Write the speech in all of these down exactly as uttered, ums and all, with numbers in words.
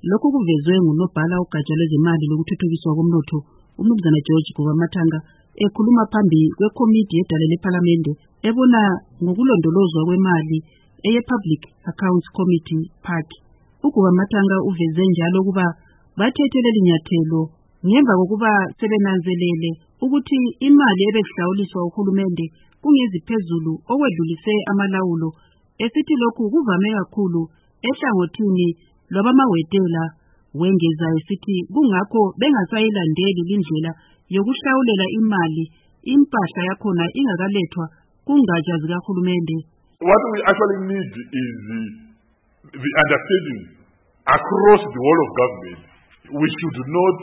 Lokhu kuvezwe ngunobhala ugatsha lwezemali lokuthuthukiswa komnotho uMnumzana George Gubamathanga ekhuluma phambi kwekomiti yedale lePhalamende ebona ngokulondolozwa kwemali eye-Public Accounts Committee P A C. uGubamathanga uveze njalo ukuba bathethe leli nyathelo ngemva kokuba sebenanzelele ukuthi imali ebehlawuliswa uhulumende kungeziphezulu okwedlulise amalawulo, esithi lokhu kuvame kakhulu ehlangothini lwabamawetela. Wengeza esithi kungakho bengasayilandeli indlela yokuhlawulela imali impahla yakhona ingakalethwa kungatsha zikahulumende. What we actually need is the, the understanding across the whole of government. We should not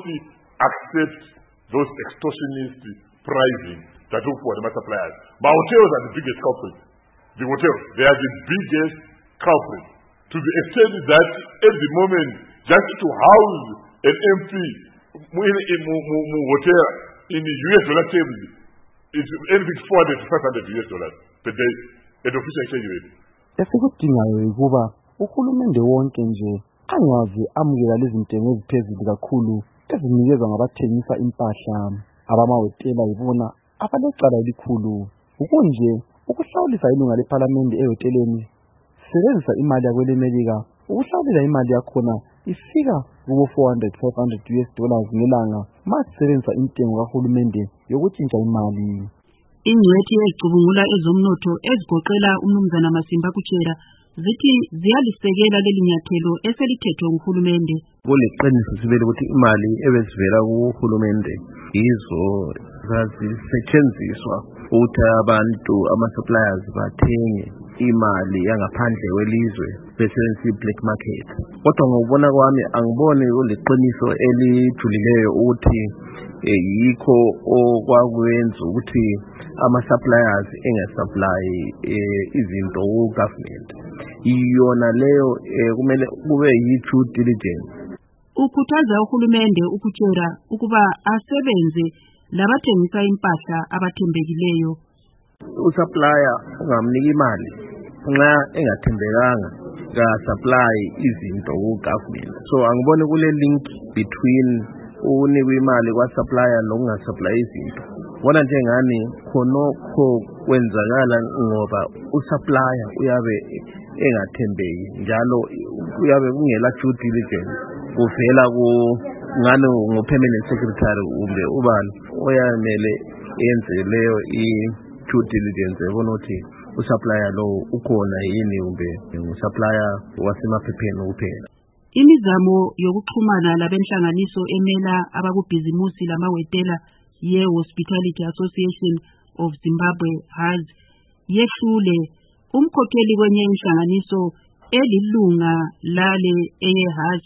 accept those extortionist pricing that look for the suppliers. But hotels are the biggest culprits. The hotels, they are the biggest culprits. To the extent that at the moment, just to house an M P in a hotel in the U S dollar terms, it's anything four hundred to five hundred U S dollars per day at official exchange rate. Esikudingayo ukuba uhulumende wonke nje angazi amukela lezi zintengo eziphezulu kakhulu ezinikezwa ngabathengisa impahla. Abamahotela ibona abalecala elikhulu ukunje ukuhlawulisa ilunga lePhalamende ehoteleni sebenzisa imali yakwelemelika. Ukuhlawulela imali yakhona ifika kubo four hundred five hundred U S dollars ngelanga masebenzisa intengo kahulumende yokutshintsha imali. Ingcwethi ezicubungula ezomnotho ezigoqela uMnumzana Masimba Kuchera zithi ziyalisekela leli nyathelo eselithethwe nguhulumende. Kuliqiniso sibele ukuthi imali ebezivela kuhulumende izo zazisetshenziswa ukuthi abantu ama-suppliers bathenge imali yangaphandle welizwe besebenzisa i-black market. Kodwa ngokubona kwami angiboni kuliqiniso elijulileyo ukuthi yikho okwakwenza ukuthi ama-suppliers engesupply izinto ku-government. Iyona leyo kumele kube yi-due diligence. Ukhuthaza uhulumende ukuTshera ukuba asebenze labathengisa impahla abathembekileyo. Usupplier ungamnika imali nxa engathembekanga ka supply izinto ku-government. So angiboni kule link between unikwa imali kwa supplier nokunga-supply izinto. Bona njengani khonokho kwenzakala ngoba usupplier uyabe engathembeki njalo uyabe kungela due diligence kuvela ku ngane ngo-permanent secretary kumbe ubani oyamele yenze leyo i-due diligence ebona ukuthi usupplier lo ukhona yini kumbe usupplier wasemaphepheni kuphela. Imizamo yokuxhumana labenhlanganiso emela abakubhizimusi lamawetela ye-Hospitality Association of Zimbabwe has yehlule. Umkhokheli kwenye inhlanganiso elilunga lale eye-H A S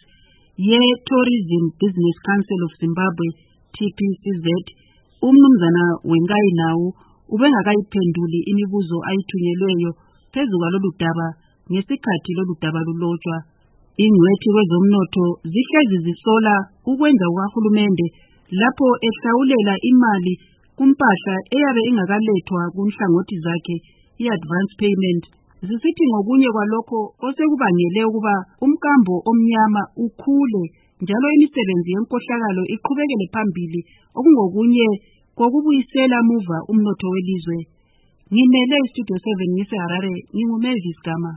ye-Tourism Business Council of Zimbabwe T P C Z uMnumzana Wengai Nawu ubengakayiphenduli imibuzo ayithunyelweyo phezu kwalolu daba ngesikhathi lolu daba lulotshwa. Ingcwethi kwezomnotho zihlezi zisola ukwenza kuhulumende lapho ehlawulela imali kumpahla eyabe ingakalethwa kunhlangothi zakhe i-advance payment. Zisithi ngokunye kwalokho osekubangele ukuba umkambo omnyama ukhule njalo imisebenzi yenkohlakalo iqhubekele phambili okungokunye kokubuyisela muva umnotho welizwe. Ngimele iStudio seven ngise Harare, nginguMavis Gama.